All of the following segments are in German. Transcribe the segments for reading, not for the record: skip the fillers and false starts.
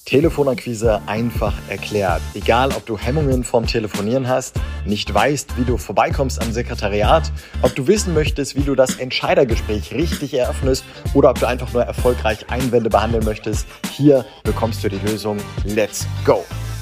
Telefonakquise einfach erklärt. Egal, ob du Hemmungen vorm Telefonieren hast, nicht weißt, wie du vorbeikommst am Sekretariat, ob du wissen möchtest, wie du das Entscheidergespräch richtig eröffnest oder ob du einfach nur erfolgreich Einwände behandeln möchtest, hier bekommst du die Lösung. Let's go!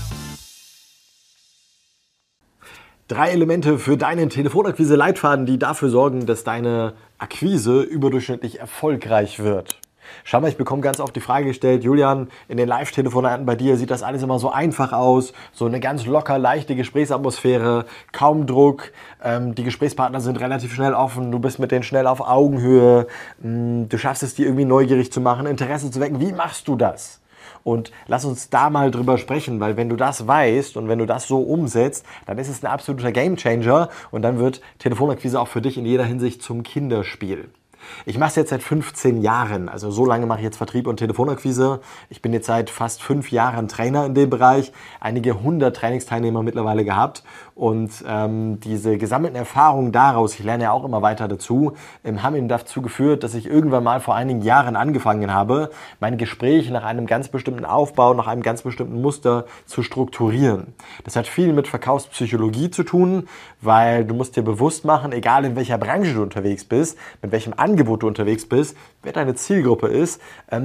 3 Elemente für deinen Telefonakquise-Leitfaden, die dafür sorgen, dass deine Akquise überdurchschnittlich erfolgreich wird. Schau mal, ich bekomme ganz oft die Frage gestellt, Julian, in den Live-Telefonaten bei dir sieht das alles immer so einfach aus, so eine ganz locker, leichte Gesprächsatmosphäre, kaum Druck, die Gesprächspartner sind relativ schnell offen, du bist mit denen schnell auf Augenhöhe, du schaffst es, die irgendwie neugierig zu machen, Interesse zu wecken. Wie machst du das? Und lass uns da mal drüber sprechen, weil wenn du das weißt und wenn du das so umsetzt, dann ist es ein absoluter Gamechanger und dann wird Telefonakquise auch für dich in jeder Hinsicht zum Kinderspiel. Ich mache es jetzt seit 15 Jahren, also so lange mache ich jetzt Vertrieb und Telefonakquise. Ich bin jetzt seit fast 5 Jahren Trainer in dem Bereich, einige 100 Trainingsteilnehmer mittlerweile gehabt und diese gesammelten Erfahrungen daraus, ich lerne ja auch immer weiter dazu, haben eben dazu geführt, dass ich irgendwann mal vor einigen Jahren angefangen habe, mein Gespräch nach einem ganz bestimmten Aufbau, nach einem ganz bestimmten Muster zu strukturieren. Das hat viel mit Verkaufspsychologie zu tun, weil du musst dir bewusst machen, egal in welcher Branche du unterwegs bist, mit welchem Angebot du unterwegs bist, wer deine Zielgruppe ist,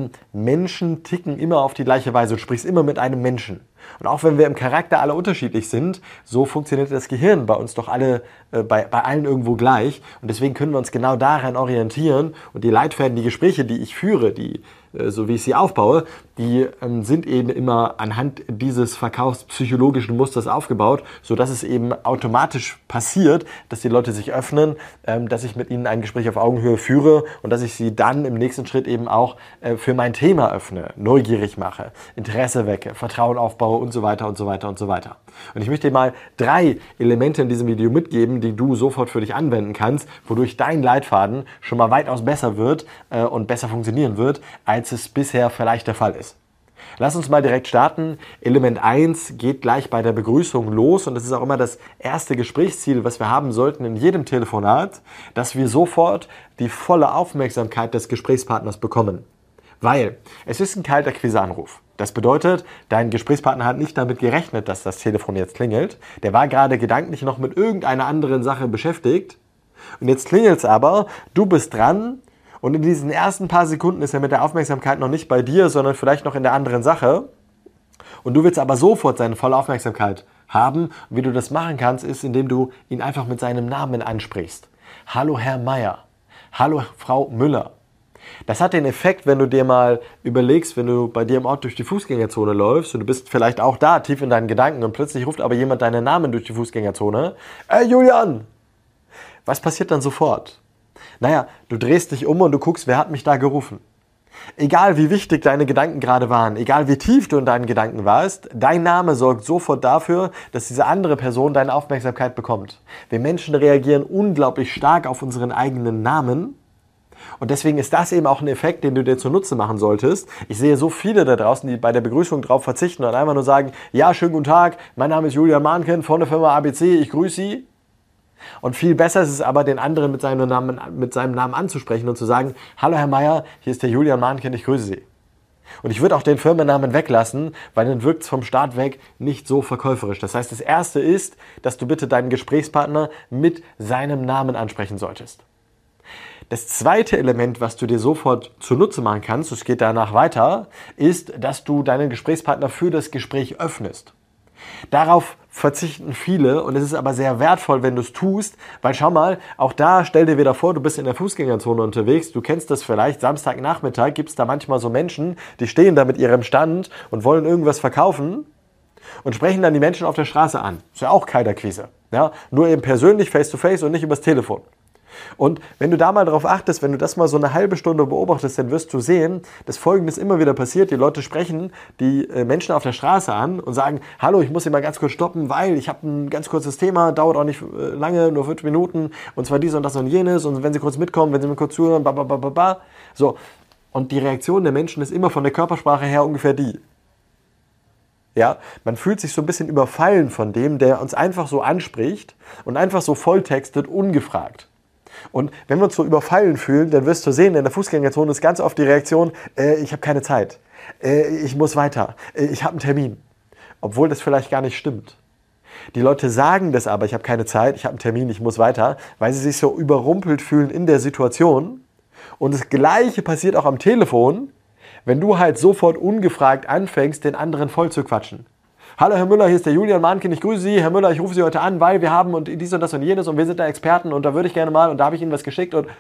Menschen ticken immer auf die gleiche Weise. Du sprichst immer mit einem Menschen. Und auch wenn wir im Charakter alle unterschiedlich sind, so funktioniert das Gehirn bei uns doch alle, bei allen irgendwo gleich. Und deswegen können wir uns genau daran orientieren. Und die Leitfäden, die Gespräche, die ich führe, so wie ich sie aufbaue, die sind eben immer anhand dieses verkaufspsychologischen Musters aufgebaut, sodass es eben automatisch passiert, dass die Leute sich öffnen, dass ich mit ihnen ein Gespräch auf Augenhöhe führe und dass ich sie dann im nächsten Schritt eben auch für mein Thema öffne, neugierig mache, Interesse wecke, Vertrauen aufbaue und so weiter und so weiter und so weiter. Und ich möchte dir mal 3 Elemente in diesem Video mitgeben, die du sofort für dich anwenden kannst, wodurch dein Leitfaden schon mal weitaus besser wird und besser funktionieren wird, als es bisher vielleicht der Fall ist. Lass uns mal direkt starten. Element 1 geht gleich bei der Begrüßung los und das ist auch immer das erste Gesprächsziel, was wir haben sollten in jedem Telefonat, dass wir sofort die volle Aufmerksamkeit des Gesprächspartners bekommen. Weil es ist ein Kaltakquise-Anruf. Das bedeutet, dein Gesprächspartner hat nicht damit gerechnet, dass das Telefon jetzt klingelt. Der war gerade gedanklich noch mit irgendeiner anderen Sache beschäftigt. Und jetzt klingelt es aber, du bist dran. Und in diesen ersten paar Sekunden ist er mit der Aufmerksamkeit noch nicht bei dir, sondern vielleicht noch in der anderen Sache. Und du willst aber sofort seine volle Aufmerksamkeit haben. Und wie du das machen kannst, ist, indem du ihn einfach mit seinem Namen ansprichst. Hallo Herr Meier. Hallo Frau Müller. Das hat den Effekt, wenn du dir mal überlegst, wenn du bei dir im Ort durch die Fußgängerzone läufst und du bist vielleicht auch da, tief in deinen Gedanken und plötzlich ruft aber jemand deinen Namen durch die Fußgängerzone. Ey Julian! Was passiert dann sofort? Naja, du drehst dich um und du guckst, wer hat mich da gerufen. Egal wie wichtig deine Gedanken gerade waren, egal wie tief du in deinen Gedanken warst, dein Name sorgt sofort dafür, dass diese andere Person deine Aufmerksamkeit bekommt. Wir Menschen reagieren unglaublich stark auf unseren eigenen Namen und deswegen ist das eben auch ein Effekt, den du dir zunutze machen solltest. Ich sehe so viele da draußen, die bei der Begrüßung drauf verzichten und einfach nur sagen, ja, schönen guten Tag, mein Name ist Julian Mahnken von der Firma ABC, ich grüße Sie. Und viel besser ist es aber, den anderen mit seinem Namen anzusprechen und zu sagen, hallo Herr Meier, hier ist der Julian Mahnken, ich grüße Sie. Und ich würde auch den Firmennamen weglassen, weil dann wirkt es vom Start weg nicht so verkäuferisch. Das heißt, das Erste ist, dass du bitte deinen Gesprächspartner mit seinem Namen ansprechen solltest. Das zweite Element, was du dir sofort zunutze machen kannst, es geht danach weiter, ist, dass du deinen Gesprächspartner für das Gespräch öffnest. Darauf verzichten viele und es ist aber sehr wertvoll, wenn du es tust, weil schau mal, auch da stell dir wieder vor, du bist in der Fußgängerzone unterwegs, du kennst das vielleicht, Samstagnachmittag gibt es da manchmal so Menschen, die stehen da mit ihrem Stand und wollen irgendwas verkaufen und sprechen dann die Menschen auf der Straße an. Ist ja auch Kaltakquise, ja? Nur eben persönlich, face to face und nicht übers Telefon. Und wenn du da mal drauf achtest, wenn du das mal so eine halbe Stunde beobachtest, dann wirst du sehen, dass Folgendes immer wieder passiert. Die Leute sprechen die Menschen auf der Straße an und sagen, hallo, ich muss Sie mal ganz kurz stoppen, weil ich habe ein ganz kurzes Thema, dauert auch nicht lange, nur 5 Minuten und zwar dies und das und jenes und wenn Sie kurz mitkommen, wenn Sie mir kurz zuhören, So. Und die Reaktion der Menschen ist immer von der Körpersprache her ungefähr die. Ja, man fühlt sich so ein bisschen überfallen von dem, der uns einfach so anspricht und einfach so volltextet, ungefragt. Und wenn wir uns so überfallen fühlen, dann wirst du sehen, in der Fußgängerzone ist ganz oft die Reaktion, ich habe keine Zeit. ich muss weiter, ich habe einen Termin. Obwohl das vielleicht gar nicht stimmt. Die Leute sagen das aber, ich habe keine Zeit, ich habe einen Termin, ich muss weiter, weil sie sich so überrumpelt fühlen in der Situation. Und das Gleiche passiert auch am Telefon, wenn du halt sofort ungefragt anfängst, den anderen voll zu quatschen. Hallo Herr Müller, hier ist der Julian Mahnken, ich grüße Sie. Herr Müller, ich rufe Sie heute an, weil wir haben und dies und das und jenes und wir sind da Experten und da würde ich gerne mal und da habe ich Ihnen was geschickt. Und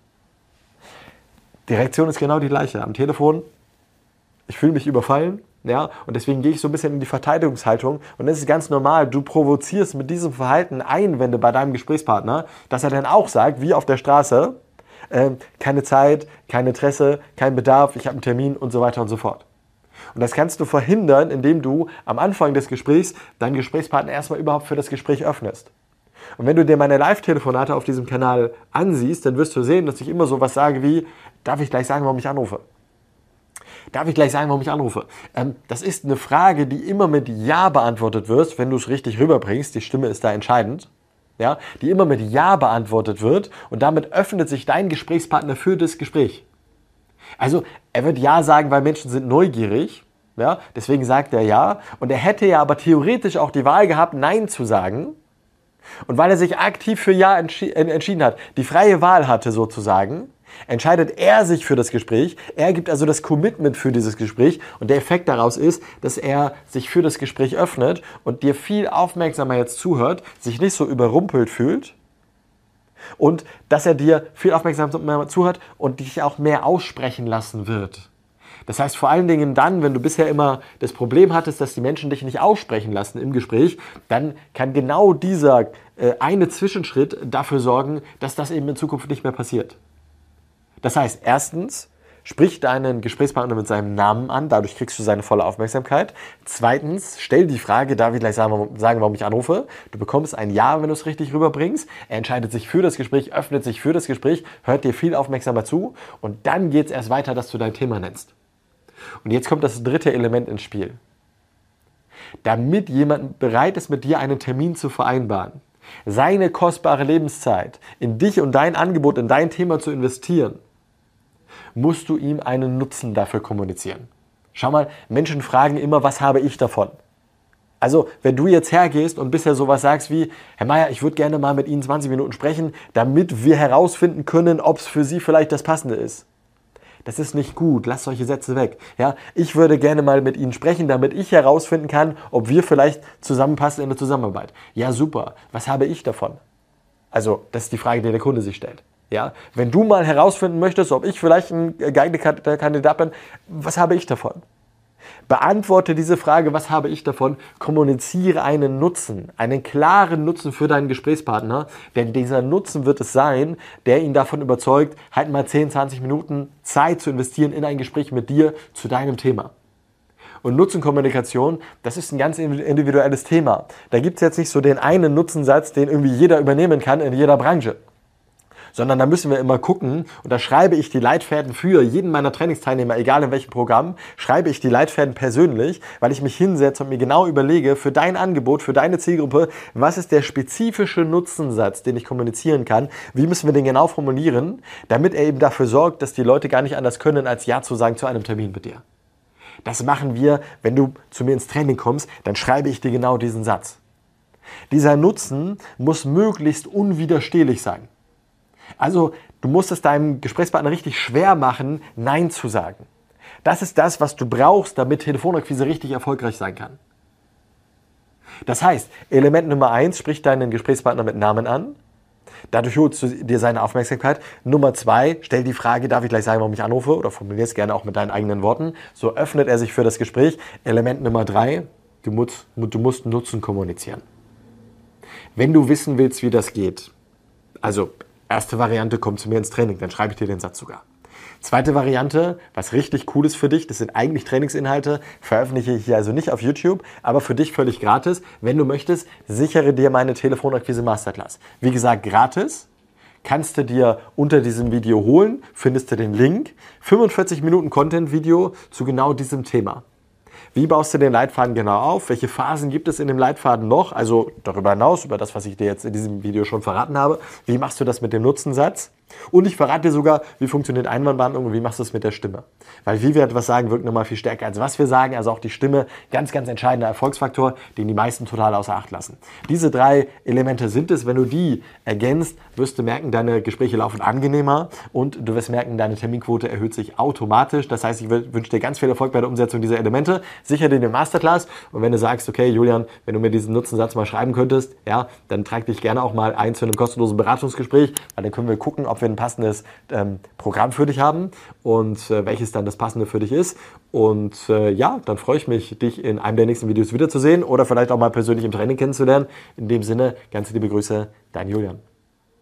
die Reaktion ist genau die gleiche. Am Telefon, ich fühle mich überfallen. Ja, und deswegen gehe ich so ein bisschen in die Verteidigungshaltung und das ist ganz normal, du provozierst mit diesem Verhalten Einwände bei deinem Gesprächspartner, dass er dann auch sagt, wie auf der Straße, keine Zeit, kein Interesse, kein Bedarf, ich habe einen Termin und so weiter und so fort. Und das kannst du verhindern, indem du am Anfang des Gesprächs deinen Gesprächspartner erstmal überhaupt für das Gespräch öffnest. Und wenn du dir meine Live-Telefonate auf diesem Kanal ansiehst, dann wirst du sehen, dass ich immer so was sage wie, darf ich gleich sagen, warum ich anrufe? Darf ich gleich sagen, warum ich anrufe? Das ist eine Frage, die immer mit Ja beantwortet wird, wenn du es richtig rüberbringst. Die Stimme ist da entscheidend. Ja, die immer mit Ja beantwortet wird und damit öffnet sich dein Gesprächspartner für das Gespräch. Also er wird Ja sagen, weil Menschen sind neugierig. Ja, deswegen sagt er Ja. Und er hätte ja aber theoretisch auch die Wahl gehabt, Nein zu sagen. Und weil er sich aktiv für Ja entschieden hat, die freie Wahl hatte sozusagen, entscheidet er sich für das Gespräch. Er gibt also das Commitment für dieses Gespräch und der Effekt daraus ist, dass er sich für das Gespräch öffnet und dir viel aufmerksamer jetzt zuhört, sich nicht so überrumpelt fühlt und dass er dir viel aufmerksamer zuhört und dich auch mehr aussprechen lassen wird. Das heißt vor allen Dingen dann, wenn du bisher immer das Problem hattest, dass die Menschen dich nicht aussprechen lassen im Gespräch, dann kann genau dieser eine Zwischenschritt dafür sorgen, dass das eben in Zukunft nicht mehr passiert. Das heißt, erstens, sprich deinen Gesprächspartner mit seinem Namen an, dadurch kriegst du seine volle Aufmerksamkeit. Zweitens, stell die Frage, darf ich gleich sagen, warum ich anrufe? Du bekommst ein Ja, wenn du es richtig rüberbringst. Er entscheidet sich für das Gespräch, öffnet sich für das Gespräch, hört dir viel aufmerksamer zu und dann geht es erst weiter, dass du dein Thema nennst. Und jetzt kommt das dritte Element ins Spiel. Damit jemand bereit ist, mit dir einen Termin zu vereinbaren, seine kostbare Lebenszeit in dich und dein Angebot, in dein Thema zu investieren, musst du ihm einen Nutzen dafür kommunizieren. Schau mal, Menschen fragen immer, was habe ich davon? Also, wenn du jetzt hergehst und bisher sowas sagst wie, Herr Meier, ich würde gerne mal mit Ihnen 20 Minuten sprechen, damit wir herausfinden können, ob es für Sie vielleicht das Passende ist. Das ist nicht gut, lass solche Sätze weg. Ja, ich würde gerne mal mit Ihnen sprechen, damit ich herausfinden kann, ob wir vielleicht zusammenpassen in der Zusammenarbeit. Ja, super, was habe ich davon? Also, das ist die Frage, die der Kunde sich stellt. Ja, wenn du mal herausfinden möchtest, ob ich vielleicht ein geeigneter Kandidat bin, was habe ich davon? Beantworte diese Frage, was habe ich davon? Kommuniziere einen Nutzen, einen klaren Nutzen für deinen Gesprächspartner, denn dieser Nutzen wird es sein, der ihn davon überzeugt, halt mal 10, 20 Minuten Zeit zu investieren in ein Gespräch mit dir zu deinem Thema. Und Nutzenkommunikation, das ist ein ganz individuelles Thema. Da gibt es jetzt nicht so den einen Nutzensatz, den irgendwie jeder übernehmen kann in jeder Branche. Sondern da müssen wir immer gucken, und da schreibe ich die Leitfäden für jeden meiner Trainingsteilnehmer, egal in welchem Programm, schreibe ich die Leitfäden persönlich, weil ich mich hinsetze und mir genau überlege, für dein Angebot, für deine Zielgruppe, was ist der spezifische Nutzensatz, den ich kommunizieren kann, wie müssen wir den genau formulieren, damit er eben dafür sorgt, dass die Leute gar nicht anders können, als Ja zu sagen zu einem Termin mit dir. Das machen wir, wenn du zu mir ins Training kommst, dann schreibe ich dir genau diesen Satz. Dieser Nutzen muss möglichst unwiderstehlich sein. Also, du musst es deinem Gesprächspartner richtig schwer machen, Nein zu sagen. Das ist das, was du brauchst, damit Telefonakquise richtig erfolgreich sein kann. Das heißt, Element Nummer 1, sprich deinen Gesprächspartner mit Namen an. Dadurch holst du dir seine Aufmerksamkeit. Nummer 2, stell die Frage, darf ich gleich sagen, warum ich anrufe? Oder formulier es gerne auch mit deinen eigenen Worten. So öffnet er sich für das Gespräch. Element Nummer 3, du musst Nutzen kommunizieren. Wenn du wissen willst, wie das geht, also erste Variante, komm zu mir ins Training, dann schreibe ich dir den Satz sogar. Zweite Variante, was richtig cool ist für dich, das sind eigentlich Trainingsinhalte, veröffentliche ich hier also nicht auf YouTube, aber für dich völlig gratis. Wenn du möchtest, sichere dir meine Telefonakquise Masterclass. Wie gesagt, gratis, kannst du dir unter diesem Video holen, findest du den Link. 45 Minuten Content-Video zu genau diesem Thema. Wie baust du den Leitfaden genau auf? Welche Phasen gibt es in dem Leitfaden noch? Also darüber hinaus, über das, was ich dir jetzt in diesem Video schon verraten habe. Wie machst du das mit dem Nutzensatz? Und ich verrate dir sogar, wie funktioniert Einwandbehandlung und wie machst du es mit der Stimme. Weil wie wir etwas sagen, wirkt nochmal viel stärker als was wir sagen. Also auch die Stimme, ganz, ganz entscheidender Erfolgsfaktor, den die meisten total außer Acht lassen. Diese 3 Elemente sind es. Wenn du die ergänzt, wirst du merken, deine Gespräche laufen angenehmer und du wirst merken, deine Terminquote erhöht sich automatisch. Das heißt, ich wünsche dir ganz viel Erfolg bei der Umsetzung dieser Elemente. Sicher dir den Masterclass. Und wenn du sagst, okay, Julian, wenn du mir diesen Nutzensatz mal schreiben könntest, ja, dann trag dich gerne auch mal ein zu einem kostenlosen Beratungsgespräch, weil dann können wir gucken, ob wir ein passendes Programm für dich haben und welches dann das passende für dich ist. Und ja, dann freue ich mich, dich in einem der nächsten Videos wiederzusehen oder vielleicht auch mal persönlich im Training kennenzulernen. In dem Sinne, ganz liebe Grüße, dein Julian.